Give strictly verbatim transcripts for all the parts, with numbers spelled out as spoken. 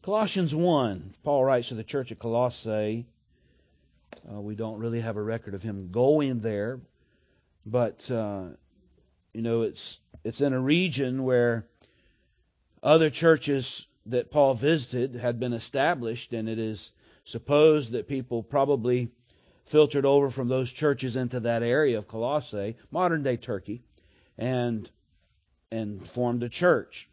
Colossians one, Paul writes to the church at Colossae. Uh, we don't really have a record of him going there, but uh, you know, it's it's in a region where other churches that Paul visited had been established, and it is supposed that people probably filtered over from those churches into that area of Colossae, modern-day Turkey, and and formed a church.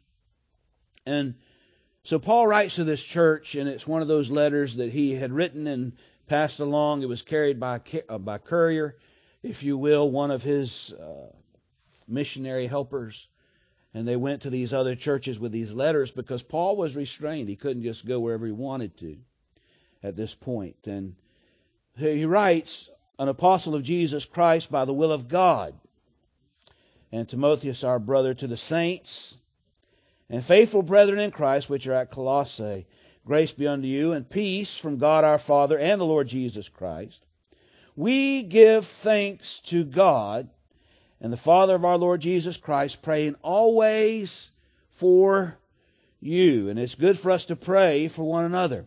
And so Paul writes to this church, and it's one of those letters that he had written and passed along. It was carried by uh, by courier, if you will, one of his uh, missionary helpers. And they went to these other churches with these letters because Paul was restrained. He couldn't just go wherever he wanted to at this point. And he writes, an apostle of Jesus Christ by the will of God, and Timotheus our brother, to the saints and faithful brethren in Christ which are at Colossae, grace be unto you and peace from God our Father and the Lord Jesus Christ. We give thanks to God and the Father of our Lord Jesus Christ, praying always for you. And it's good for us to pray for one another.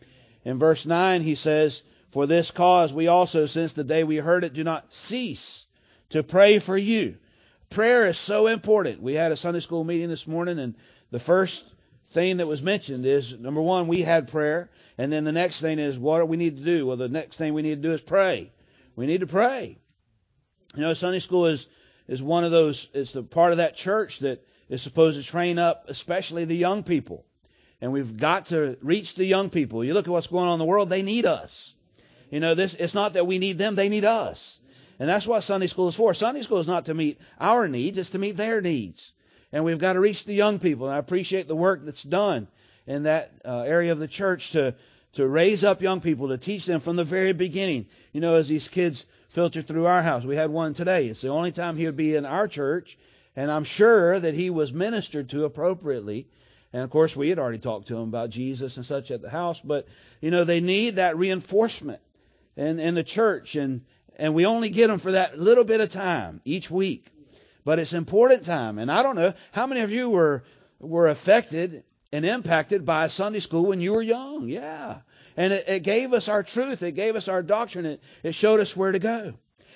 In verse nine he says, for this cause we also, since the day we heard it, do not cease to pray for you. Prayer is so important. We had a Sunday school meeting this morning, and the first thing that was mentioned is, number one, we had prayer. And then the next thing is, what do we need to do? Well, the next thing we need to do is pray. We need to pray. You know, Sunday school is, is one of those, it's the part of that church that is supposed to train up, especially the young people. And we've got to reach the young people. You look at what's going on in the world, they need us. You know, this, it's not that we need them, they need us. And that's what Sunday school is for. Sunday school is not to meet our needs, it's to meet their needs. And we've got to reach the young people. And I appreciate the work that's done in that uh, area of the church to, to raise up young people, to teach them from the very beginning. You know, as these kids filter through our house. We had one today. It's the only time he would be in our church. And I'm sure that he was ministered to appropriately. And of course, we had already talked to him about Jesus and such at the house. But, you know, they need that reinforcement in, in the church. And, and we only get them for that little bit of time each week. But it's important time. And I don't know, how many of you were were affected and impacted by Sunday school when you were young? Yeah. And it, it gave us our truth. It gave us our doctrine. It, it showed us where to go.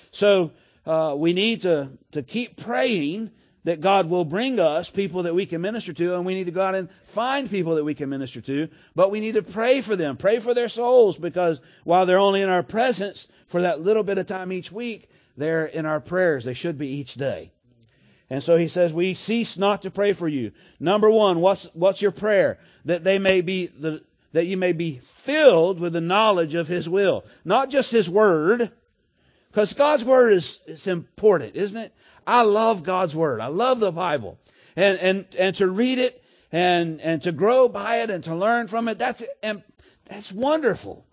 So uh, we need to, to keep praying that God will bring us people that we can minister to. And we need to go out and find people that we can minister to. But we need to pray for them. Pray for their souls. Because while they're only in our presence for that little bit of time each week, they're in our prayers. They should be each day. And so he says, we cease not to pray for you. Number one, what's what's your prayer? That they may be the that you may be filled with the knowledge of His will. Not just His Word. Because God's Word is, is important, isn't it? I love God's Word. I love the Bible. And and and to read it and and to grow by it and to learn from it, that's and that's wonderful.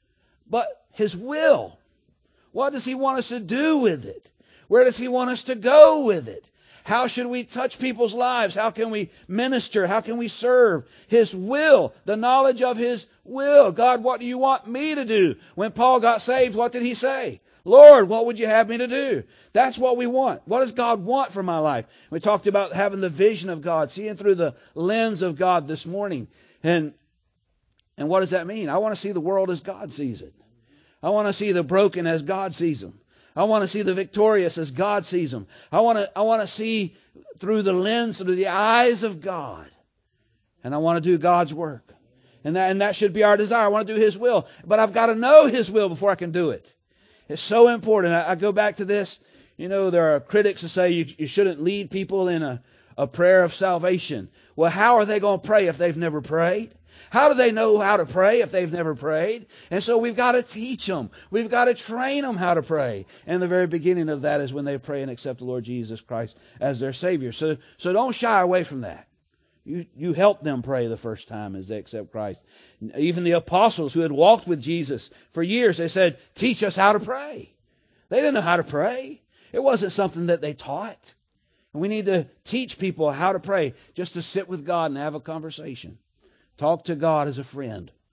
But His will, what does He want us to do with it? Where does He want us to go with it? How should we touch people's lives? How can we minister? How can we serve? His will, the knowledge of His will. God, what do you want me to do? When Paul got saved, what did he say? Lord, what would you have me to do? That's what we want. What does God want for my life? We talked about having the vision of God, seeing through the lens of God this morning. And, and what does that mean? I want to see the world as God sees it. I want to see the broken as God sees them. I want to see the victorious as God sees them. I want to, I want to see through the lens, through the eyes of God. And I want to do God's work. And that, and that should be our desire. I want to do His will. But I've got to know His will before I can do it. It's so important. I, I go back to this. You know, there are critics who say you, you shouldn't lead people in a, a prayer of salvation. Well, how are they going to pray if they've never prayed? How do they know how to pray if they've never prayed? And so we've got to teach them. We've got to train them how to pray. And the very beginning of that is when they pray and accept the Lord Jesus Christ as their Savior. So, so don't shy away from that. You, you help them pray the first time as they accept Christ. Even the apostles who had walked with Jesus for years, they said, teach us how to pray. They didn't know how to pray. It wasn't something that they taught. And we need to teach people how to pray, just to sit with God and have a conversation. Talk to God as a friend.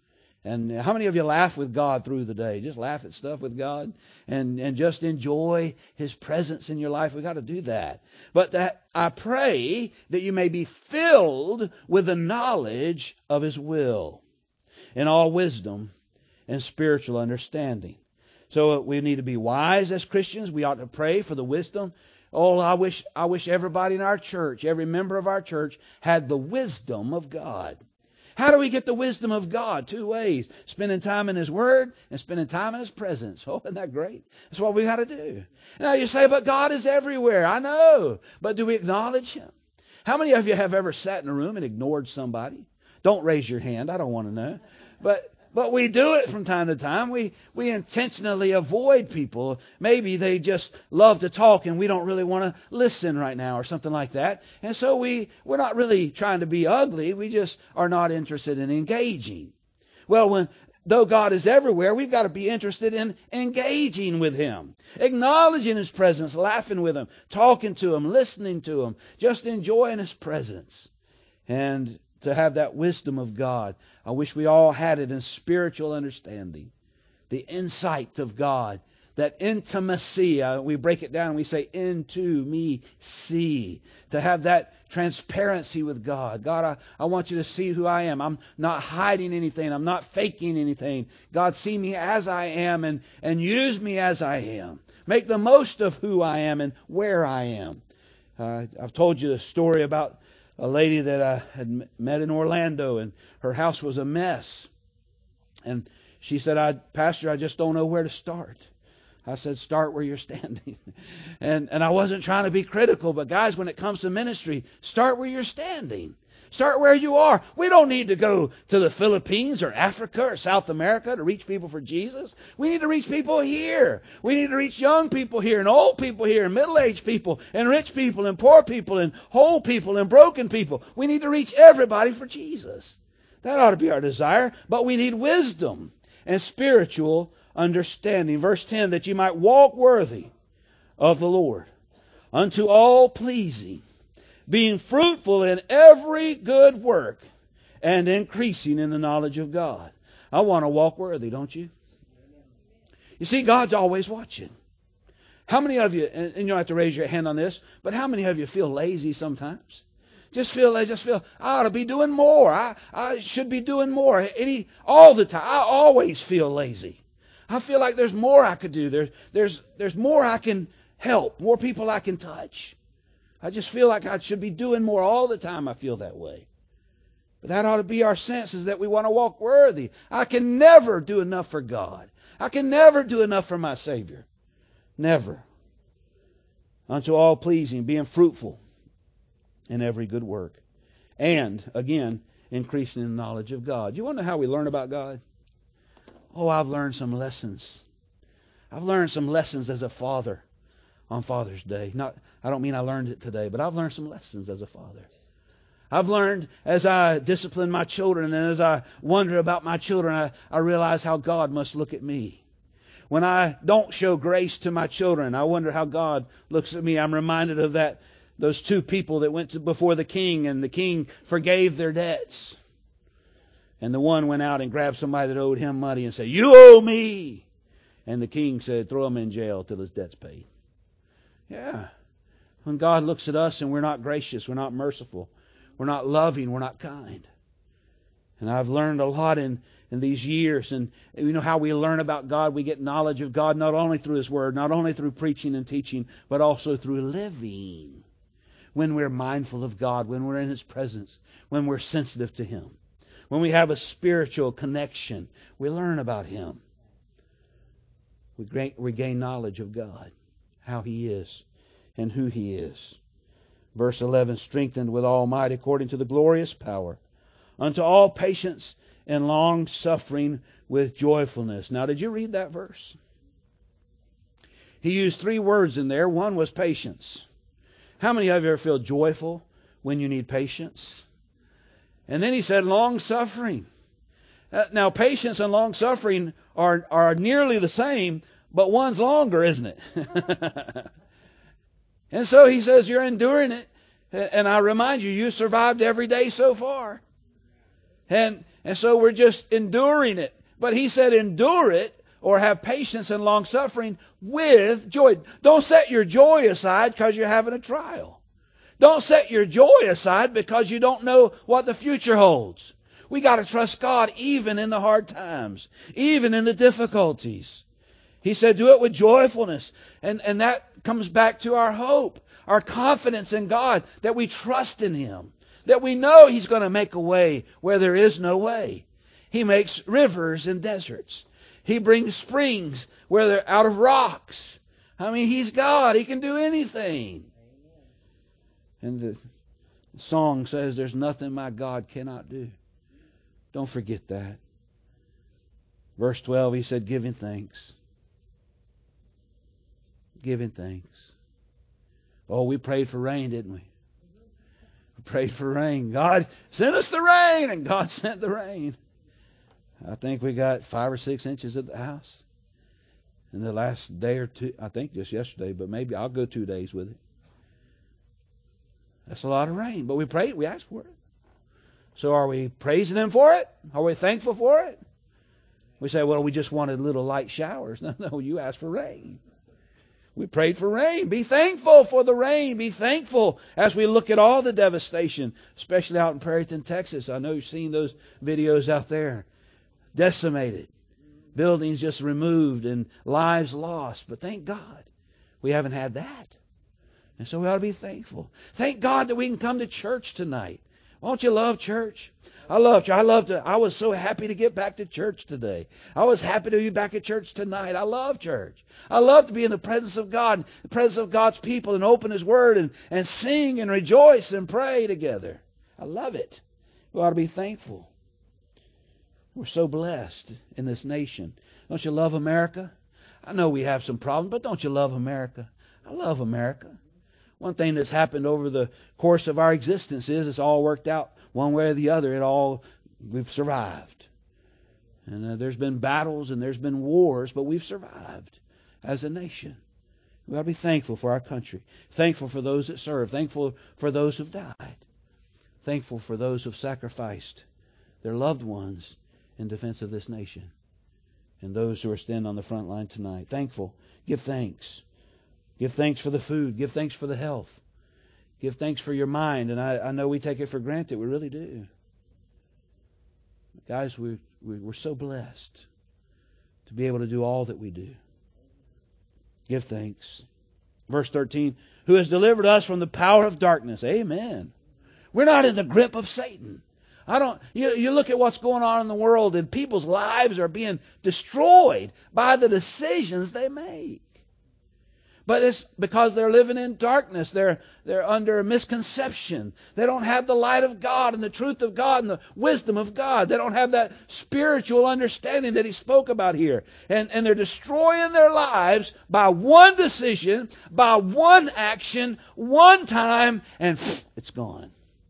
And how many of you laugh with God through the day? Just laugh at stuff with God and, and just enjoy His presence in your life. We've got to do that. But that I pray that you may be filled with the knowledge of His will in all wisdom and spiritual understanding. So we need to be wise as Christians. We ought to pray for the wisdom. Oh, I wish, I wish everybody in our church, every member of our church had the wisdom of God. How do we get the wisdom of God? Two ways. Spending time in His Word and spending time in His presence. Oh, isn't that great? That's what we got to do. Now you say, but God is everywhere. I know. But do we acknowledge Him? How many of you have ever sat in a room and ignored somebody? Don't raise your hand. I don't want to know. But But we do it from time to time. We we intentionally avoid people. Maybe they just love to talk and we don't really want to listen right now or something like that. And so we, we're not really trying to be ugly. We just are not interested in engaging. Well, when though God is everywhere, we've got to be interested in engaging with Him, acknowledging His presence, laughing with Him, talking to Him, listening to Him, just enjoying His presence. And to have that wisdom of God. I wish we all had it in spiritual understanding. The insight of God. That intimacy. Uh, we break it down and we say, into me see. To have that transparency with God. God, I, I want you to see who I am. I'm not hiding anything. I'm not faking anything. God, see me as I am and, and use me as I am. Make the most of who I am and where I am. Uh, I've told you the story about a lady that I had met in Orlando, and her house was a mess. And she said, I, Pastor, I just don't know where to start. I said, start where you're standing. and and I wasn't trying to be critical, but guys, when it comes to ministry, start where you're standing. Start where you are. We don't need to go to the Philippines or Africa or South America to reach people for Jesus. We need to reach people here. We need to reach young people here and old people here and middle-aged people and rich people and poor people and whole people and broken people. We need to reach everybody for Jesus. That ought to be our desire. But we need wisdom and spiritual understanding. Verse ten, that you might walk worthy of the Lord, unto all pleasing, being fruitful in every good work and increasing in the knowledge of God. I want to walk worthy, don't you? You see, God's always watching. How many of you, and you don't have to raise your hand on this, but how many of you feel lazy sometimes? Just feel, I just feel, I ought to be doing more. I, I should be doing more. Any, all the time. I always feel lazy. I feel like there's more I could do. There's, there's, there's more I can help, more people I can touch. I just feel like I should be doing more all the time. I feel that way. But that ought to be our sense, is that we want to walk worthy. I can never do enough for God. I can never do enough for my Savior. Never. Unto all pleasing, being fruitful in every good work. And, again, increasing in the knowledge of God. You want to know how we learn about God? Oh, I've learned some lessons. I've learned some lessons as a father on Father's Day. Not, I don't mean I learned it today, but I've learned some lessons as a father. I've learned as I discipline my children and as I wonder about my children, I, I realize how God must look at me. When I don't show grace to my children, I wonder how God looks at me. I'm reminded of that, those two people that went to, before the king, and the king forgave their debts. And the one went out and grabbed somebody that owed him money and said, "You owe me." And the king said, "Throw him in jail till his debt's paid." Yeah. When God looks at us and we're not gracious, we're not merciful, we're not loving, we're not kind. And I've learned a lot in, in these years. And you know how we learn about God? We get knowledge of God not only through His Word, not only through preaching and teaching, but also through living. When we're mindful of God, when we're in His presence, when we're sensitive to Him. When we have a spiritual connection, we learn about Him. We gain knowledge of God, how He is and who He is. Verse eleven, strengthened with all might according to the glorious power, unto all patience and long suffering with joyfulness. Now, did you read that verse? He used three words in there. One was patience. How many of you ever feel joyful when you need patience? And then he said long suffering. Now, patience and long suffering are, are nearly the same, but one's longer, isn't it? And so he says you're enduring it. And I remind you, you survived every day so far. And, and so we're just enduring it. But he said, endure it, or have patience and long suffering with joy. Don't set your joy aside because you're having a trial. Don't set your joy aside because you don't know what the future holds. We got to trust God even in the hard times, even in the difficulties. He said, do it with joyfulness. And, and that comes back to our hope, our confidence in God, that we trust in Him, that we know He's going to make a way where there is no way. He makes rivers in deserts. He brings springs where they're out of rocks. I mean, He's God. He can do anything. And the song says, there's nothing my God cannot do. Don't forget that. Verse twelve, he said, giving thanks. Giving thanks. Oh, we prayed for rain, didn't we? We prayed for rain. God, send us the rain. And God sent the rain. I think we got five or six inches at the house in the last day or two. I think just yesterday, but maybe I'll go two days with it. That's a lot of rain. But we prayed. We asked for it. So are we praising Him for it? Are we thankful for it? We say, well, we just wanted little light showers. No, no, you asked for rain. We prayed for rain. Be thankful for the rain. Be thankful as we look at all the devastation, especially out in Perryton, Texas. I know you've seen those videos out there. Decimated. Buildings just removed and lives lost. But thank God we haven't had that. And so we ought to be thankful. Thank God that we can come to church tonight. Won't you love church? I love church. I love to. I was so happy to get back to church today. I was happy to be back at church tonight. I love church. I love to be in the presence of God, the presence of God's people, and open His Word and, and sing and rejoice and pray together. I love it. We ought to be thankful. We're so blessed in this nation. Don't you love America? I know we have some problems, but don't you love America? I love America. One thing that's happened over the course of our existence is it's all worked out one way or the other. It all, we've survived. And uh, there's been battles and there's been wars, but we've survived as a nation. We ought to be thankful for our country. Thankful for those that serve. Thankful for those who've died. Thankful for those who've sacrificed their loved ones in defense of this nation. And those who are standing on the front line tonight. Thankful. Give thanks. Give thanks for the food. Give thanks for the health. Give thanks for your mind. And I, I know we take it for granted. We really do. Guys, we, we, we're so blessed to be able to do all that we do. Give thanks. Verse thirteen, who has delivered us from the power of darkness. Amen. We're not in the grip of Satan. I don't, you, you look at what's going on in the world and people's lives are being destroyed by the decisions they make. But it's because they're living in darkness. They're, they're under a misconception. They don't have the light of God and the truth of God and the wisdom of God. They don't have that spiritual understanding that He spoke about here. And, and they're destroying their lives by one decision, by one action, one time, and it's gone.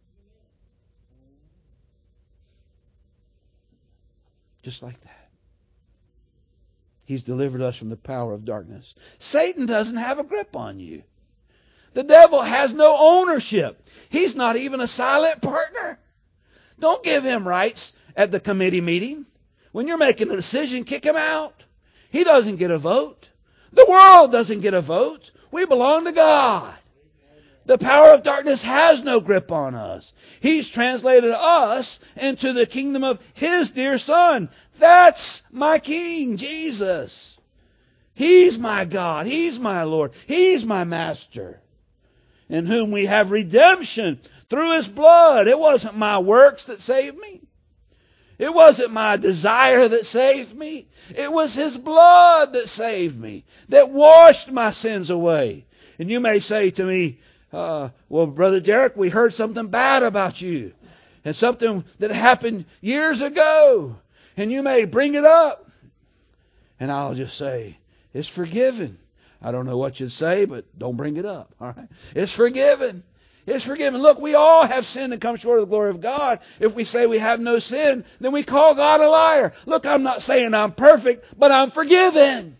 Just like that. He's delivered us from the power of darkness. Satan doesn't have a grip on you. The devil has no ownership. He's not even a silent partner. Don't give him rights at the committee meeting. When you're making a decision, kick him out. He doesn't get a vote. The world doesn't get a vote. We belong to God. The power of darkness has no grip on us. He's translated us into the kingdom of His dear Son. That's my King, Jesus. He's my God. He's my Lord. He's my Master. In whom we have redemption through His blood. It wasn't my works that saved me. It wasn't my desire that saved me. It was His blood that saved me, that washed my sins away. And you may say to me, Uh, well, Brother Derek, we heard something bad about you and something that happened years ago, and you may bring it up. And I'll just say, it's forgiven. I don't know what you'd say, but don't bring it up. All right? It's forgiven. It's forgiven. Look, we all have sinned and come short of the glory of God. If we say we have no sin, then we call God a liar. Look, I'm not saying I'm perfect, but I'm forgiven.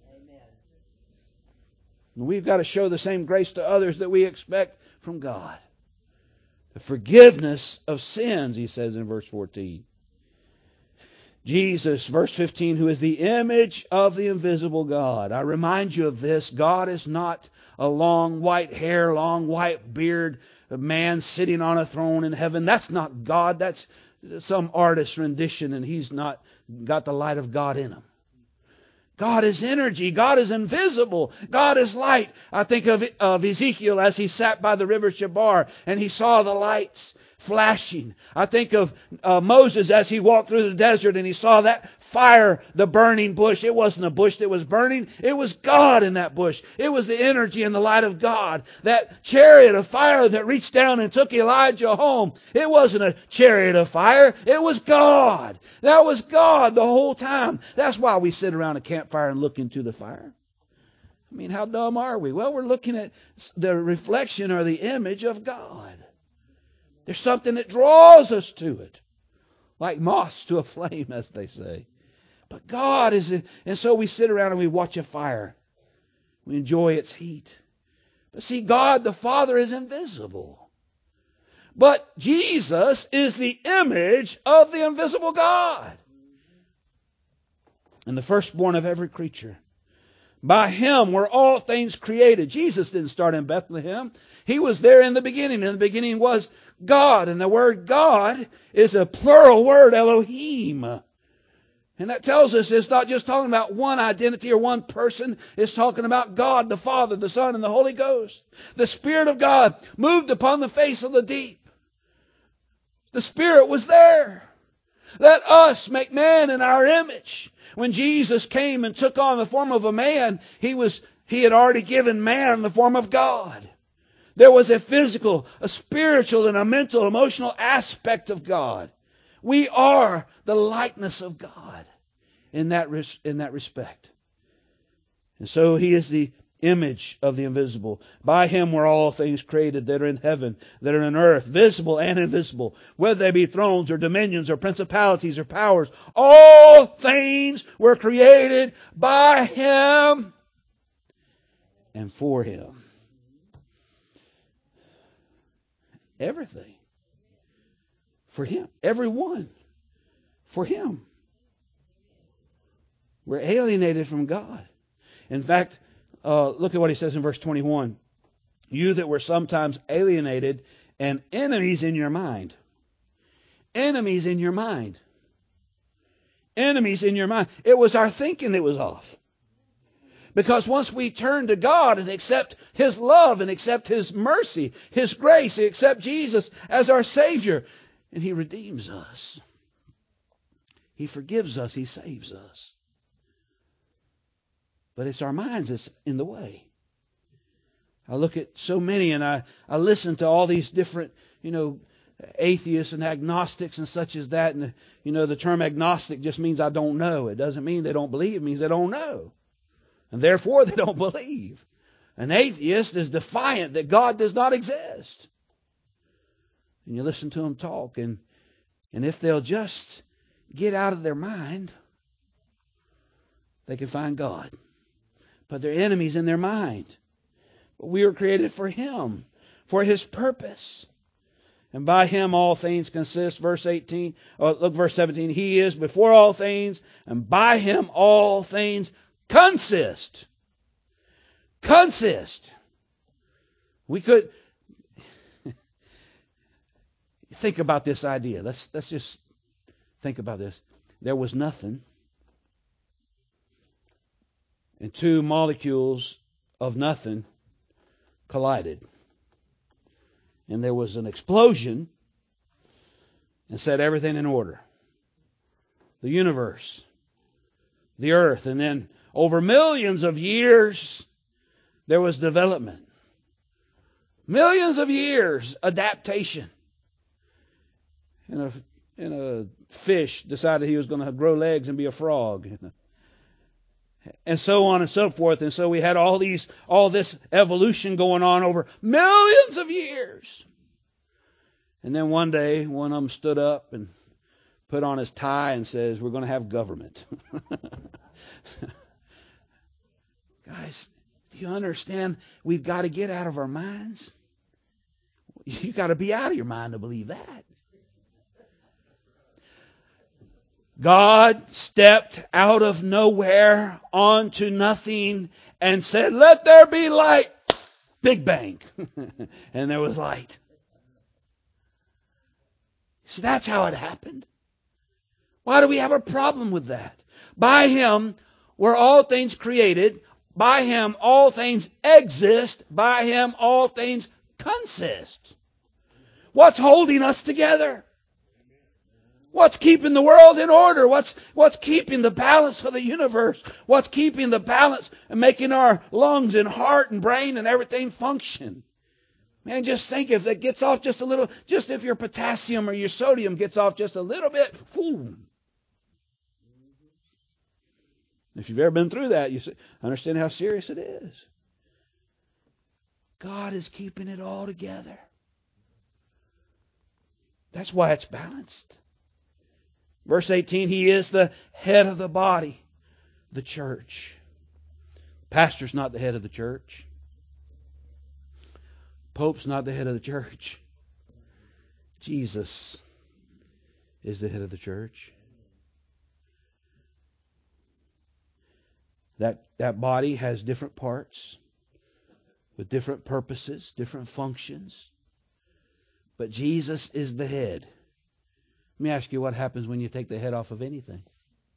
We've got to show the same grace to others that we expect from God. The forgiveness of sins, he says in verse fourteen. Jesus, verse fifteen, who is the image of the invisible God. I remind you of this. God is not a long white hair, long white beard, a man sitting on a throne in heaven. That's not God. That's some artist's rendition, and he's not got the light of God in him. God is energy. God is invisible. God is light. I think of, of Ezekiel as he sat by the river Chebar and he saw the lights flashing. I think of uh, Moses as he walked through the desert and he saw that fire, the burning bush. It wasn't a bush that was burning. It was God in that bush. It was the energy and the light of God. That chariot of fire that reached down and took Elijah home. It wasn't a chariot of fire. It was God. That was God the whole time. That's why we sit around a campfire and look into the fire. I mean, how dumb are we? Well, we're looking at the reflection or the image of God. There's something that draws us to it. Like moths to a flame, as they say. But God is... And so we sit around and we watch a fire. We enjoy its heat. But see, God the Father is invisible. But Jesus is the image of the invisible God. And the firstborn of every creature. By Him were all things created. Jesus didn't start in Bethlehem. He was there in the beginning. In the beginning was God. And the word God is a plural word, Elohim. And that tells us it's not just talking about one identity or one person. It's talking about God, the Father, the Son, and the Holy Ghost. The Spirit of God moved upon the face of the deep. The Spirit was there. Let us make man in our image. When Jesus came and took on the form of a man, he was, he had already given man the form of God. There was a physical, a spiritual, and a mental, emotional aspect of God. We are the likeness of God in that, in that respect. And so He is the image of the invisible. By Him were all things created that are in heaven, that are in earth, visible and invisible, whether they be thrones or dominions or principalities or powers. All things were created by Him and for Him. Everything. For Him. Everyone. For Him. We're alienated from God. In fact, uh, look at what He says in verse twenty-one. You that were sometimes alienated and enemies in your mind. Enemies in your mind. Enemies in your mind. It was our thinking that was off. Because once we turn to God and accept His love and accept His mercy, His grace, and accept Jesus as our Savior, and He redeems us. He forgives us. He saves us. But it's our minds that's in the way. I look at so many and I, I listen to all these different, you know, atheists and agnostics and such as that. And, you know, the term agnostic just means I don't know. It doesn't mean they don't believe. It means they don't know. And therefore they don't believe. An atheist is defiant that God does not exist. And you listen to them talk, and, and if they'll just get out of their mind, they can find God. But they're enemies in their mind. But we were created for Him, for His purpose. And by Him all things consist. Verse eighteen, oh, look, verse seventeen. He is before all things, and by Him all things consist. Consist. We could think about this idea. Let's let's just think about this. There was nothing, and two molecules of nothing collided. And there was an explosion and set everything in order. The universe, the earth, and then over millions of years, there was development. Millions of years, adaptation. And a, and a fish decided he was going to grow legs and be a frog. And so on and so forth. And so we had all these, all this evolution going on over millions of years. And then one day, one of them stood up and put on his tie and says, we're going to have government. Guys, do you understand? We've got to get out of our minds. You've got to be out of your mind to believe that. God stepped out of nowhere onto nothing and said, "Let there be light." Big bang. And there was light. See, that's how it happened. Why do we have a problem with that? By Him were all things created. By Him all things exist. By Him all things consist. What's holding us together? What's keeping the world in order? What's, what's keeping the balance of the universe? What's keeping the balance and making our lungs and heart and brain and everything function? Man, just think if it gets off just a little, just if your potassium or your sodium gets off just a little bit, whoo. If you've ever been through that, you understand how serious it is. God is keeping it all together. That's why it's balanced. Verse eighteen, He is the head of the body, the church. Pastor's not the head of the church. Pope's not the head of the church. Jesus is the head of the church. That, that body has different parts with different purposes, different functions. But Jesus is the head. Let me ask you, what happens when you take the head off of anything?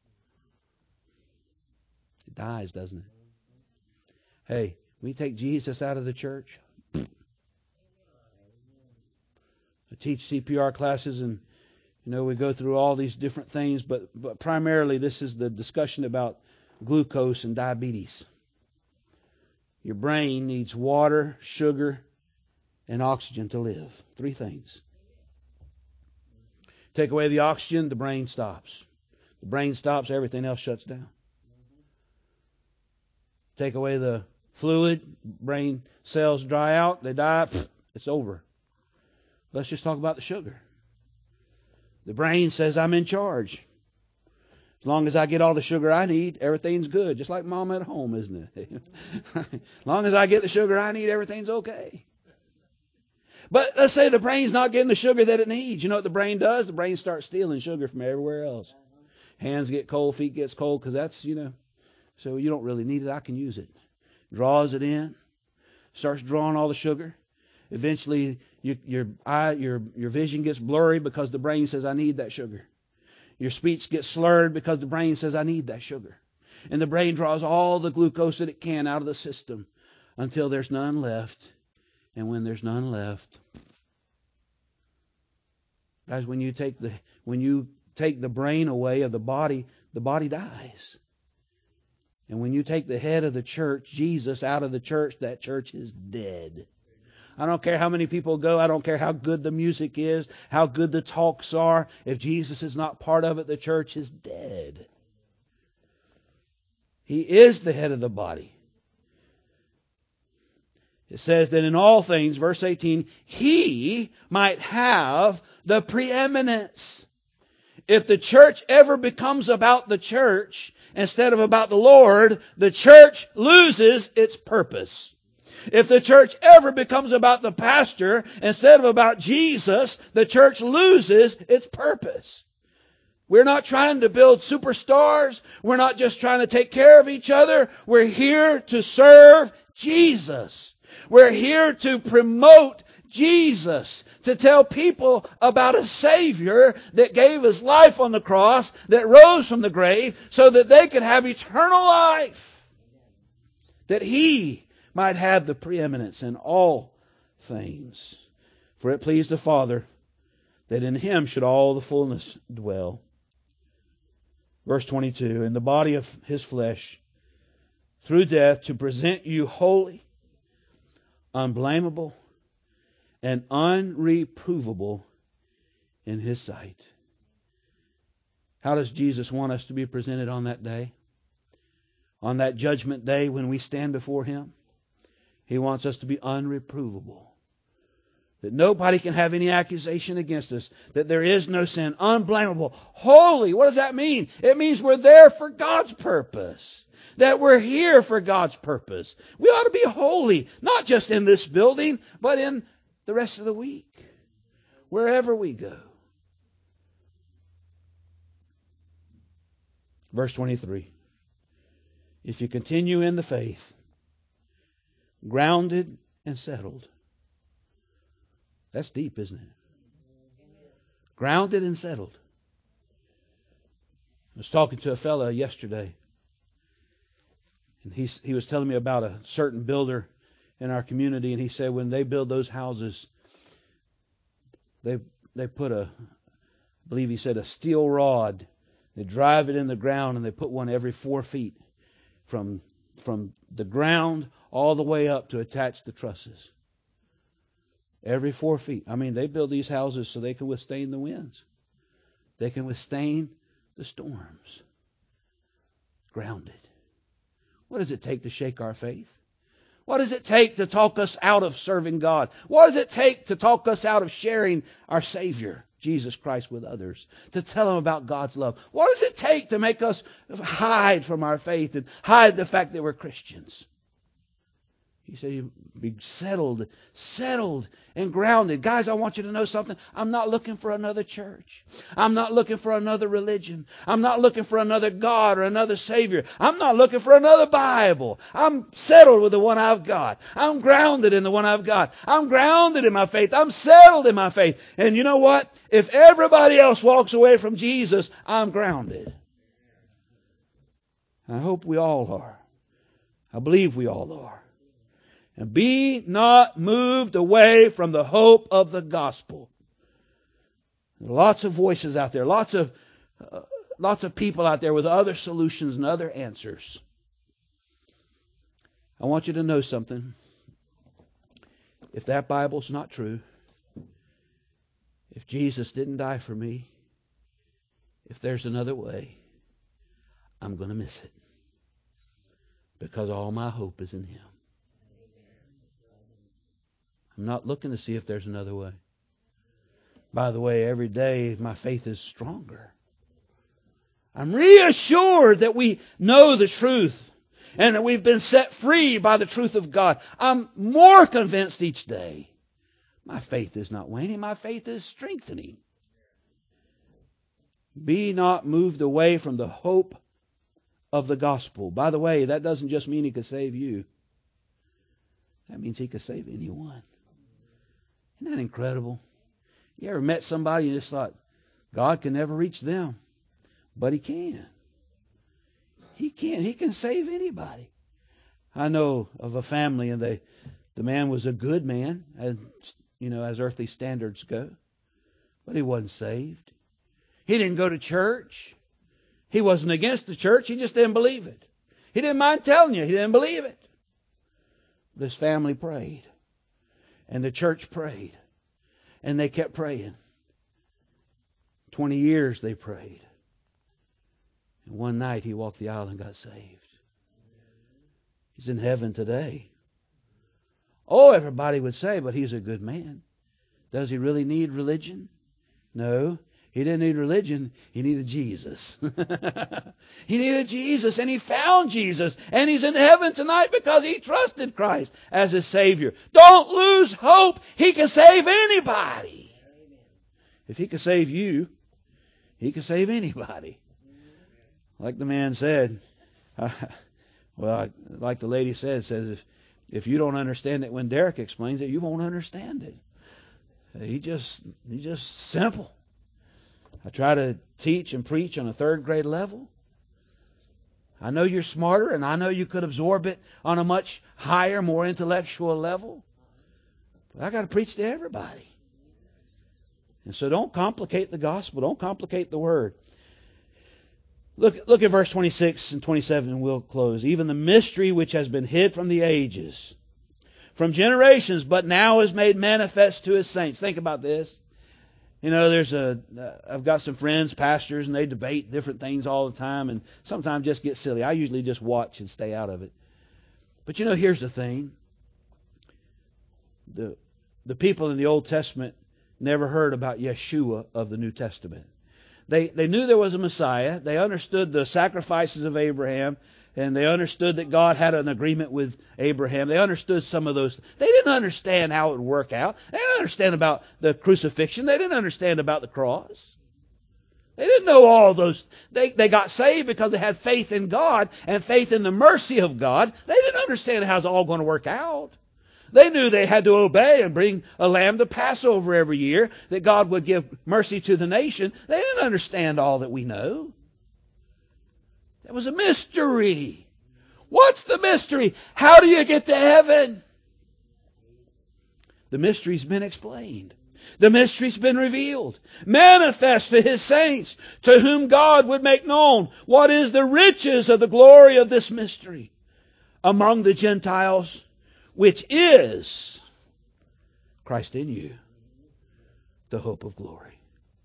It dies, doesn't it? Hey, when you take Jesus out of the church, I teach C P R classes, and you know we go through all these different things, but, but primarily this is the discussion about glucose and diabetes. Your brain needs water, sugar, and oxygen to live. Three things. Take away the oxygen, the brain stops. The brain stops, everything else shuts down. Take away the fluid, brain cells dry out, they die, it's over. Let's just talk about the sugar. The brain says, I'm in charge. As long as I get all the sugar I need, everything's good. Just like mom at home, isn't it? As long as I get the sugar I need, everything's okay. But let's say the brain's not getting the sugar that it needs. You know what the brain does? The brain starts stealing sugar from everywhere else. Hands get cold, feet gets cold, because that's, you know, so you don't really need it. I can use it. Draws it in, starts drawing all the sugar. Eventually, you, your eye, your your vision gets blurry because the brain says, I need that sugar. Your speech gets slurred because the brain says, I need that sugar. And the brain draws all the glucose that it can out of the system until there's none left. And when there's none left, guys, when you take the when you take the brain away of the body, the body dies. And when you take the head of the church, Jesus, out of the church, that church is dead. I don't care how many people go. I don't care how good the music is, how good the talks are. If Jesus is not part of it, the church is dead. He is the head of the body. It says that in all things, verse eighteen, He might have the preeminence. If the church ever becomes about the church instead of about the Lord, the church loses its purpose. If the church ever becomes about the pastor instead of about Jesus, the church loses its purpose. We're not trying to build superstars. We're not just trying to take care of each other. We're here to serve Jesus. We're here to promote Jesus, to tell people about a Savior that gave His life on the cross, that rose from the grave, so that they could have eternal life. That He might have the preeminence in all things. For it pleased the Father that in Him should all the fullness dwell. Verse twenty-two, in the body of His flesh, through death, to present you holy, unblameable, and unreprovable in His sight. How does Jesus want us to be presented on that day? On that judgment day when we stand before Him? He wants us to be unreprovable. That nobody can have any accusation against us. That there is no sin. Unblameable. Holy. What does that mean? It means we're there for God's purpose. That we're here for God's purpose. We ought to be holy. Not just in this building, but in the rest of the week. Wherever we go. Verse twenty-three. If you continue in the faith, grounded and settled. That's deep, isn't it? Grounded and settled. I was talking to a fellow yesterday, and he, he was telling me about a certain builder in our community, and he said when they build those houses, they they put a, I believe he said a steel rod, they drive it in the ground, and they put one every four feet from, from the ground all the way up to attach the trusses. Every four feet. I mean, they build these houses so they can withstand the winds. They can withstand the storms. Grounded. What does it take to shake our faith? What does it take to talk us out of serving God? What does it take to talk us out of sharing our Savior, Jesus Christ, with others? To tell them about God's love? What does it take to make us hide from our faith and hide the fact that we're Christians? He said, you be settled, settled and grounded. Guys, I want you to know something. I'm not looking for another church. I'm not looking for another religion. I'm not looking for another God or another Savior. I'm not looking for another Bible. I'm settled with the one I've got. I'm grounded in the one I've got. I'm grounded in my faith. I'm settled in my faith. And you know what? If everybody else walks away from Jesus, I'm grounded. I hope we all are. I believe we all are. And be not moved away from the hope of the gospel. There are lots of voices out there, lots of uh, lots of people out there with other solutions and other answers. I want you to know something. If that Bible's not true, if Jesus didn't die for me, if there's another way, I'm going to miss it. Because all my hope is in Him. I'm not looking to see if there's another way. By the way, every day my faith is stronger. I'm reassured that we know the truth and that we've been set free by the truth of God. I'm more convinced each day. My faith is not waning. My faith is strengthening. Be not moved away from the hope of the gospel. By the way, that doesn't just mean He could save you. That means He could save anyone. Isn't that incredible? You ever met somebody and just thought, God can never reach them, but He can. He can. He can save anybody. I know of a family, and they, the man was a good man, and you know, as earthly standards go, but he wasn't saved. He didn't go to church. He wasn't against the church. He just didn't believe it. He didn't mind telling you he didn't believe it. But his family prayed. And the church prayed. And they kept praying. Twenty years they prayed. And one night he walked the aisle and got saved. He's in heaven today. Oh, everybody would say, but he's a good man. Does he really need religion? No. He didn't need religion. He needed Jesus. He needed Jesus, and he found Jesus. And he's in heaven tonight because he trusted Christ as his Savior. Don't lose hope. He can save anybody. If He can save you, He can save anybody. Like the man said, uh, well, like the lady said, says if, if you don't understand it when Derek explains it, you won't understand it. He just, he's just simple. I try to teach and preach on a third grade level. I know you're smarter, and I know you could absorb it on a much higher, more intellectual level. But I got to preach to everybody. And so don't complicate the gospel. Don't complicate the word. Look, look at verse twenty-six and twenty-seven, and we'll close. Even the mystery which has been hid from the ages, from generations, but now is made manifest to His saints. Think about this. You know, there's a, uh, I've got some friends, pastors, and they debate different things all the time, and sometimes just get silly. I usually just watch and stay out of it. But you know, here's the thing. The, the people in the Old Testament never heard about Yeshua of the New Testament. They, they knew there was a Messiah. They understood the sacrifices of Abraham, and they understood that God had an agreement with Abraham. They understood some of those. They didn't understand how it would work out. They didn't understand about the crucifixion. They didn't understand about the cross. They didn't know all those. They, they got saved because they had faith in God and faith in the mercy of God. They didn't understand how it's all going to work out. They knew they had to obey and bring a lamb to Passover every year, that God would give mercy to the nation. They didn't understand all that we know. It was a mystery. What's the mystery? How do you get to heaven? The mystery's been explained. The mystery's been revealed. Manifest to His saints, to whom God would make known what is the riches of the glory of this mystery among the Gentiles, which is Christ in you, the hope of glory.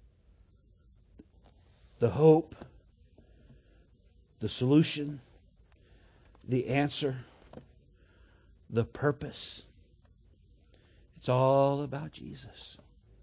The hope, the solution, the answer, the purpose. It's all about Jesus.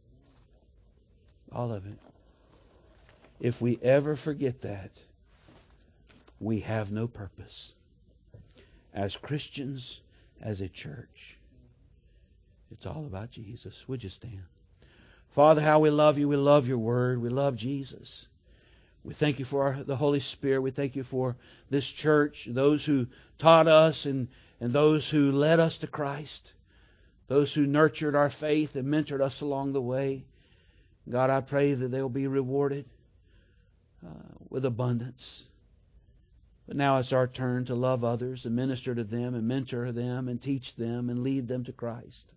All of it. If we ever forget that, we have no purpose. As Christians, as a church, it's all about Jesus. Would you stand? Father, how we love you. We love your word. We love Jesus. We thank you for our, the Holy Spirit. We thank you for this church, those who taught us and, and those who led us to Christ, those who nurtured our faith and mentored us along the way. God, I pray that they'll be rewarded uh, with abundance. But now it's our turn to love others and minister to them and mentor them and teach them and lead them to Christ.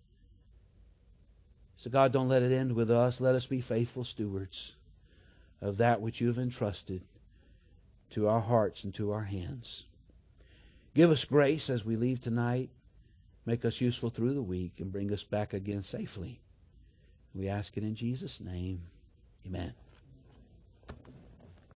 So God, don't let it end with us. Let us be faithful stewards of that which you have entrusted to our hearts and to our hands. Give us grace as we leave tonight. Make us useful through the week and bring us back again safely. We ask it in Jesus' name. Amen.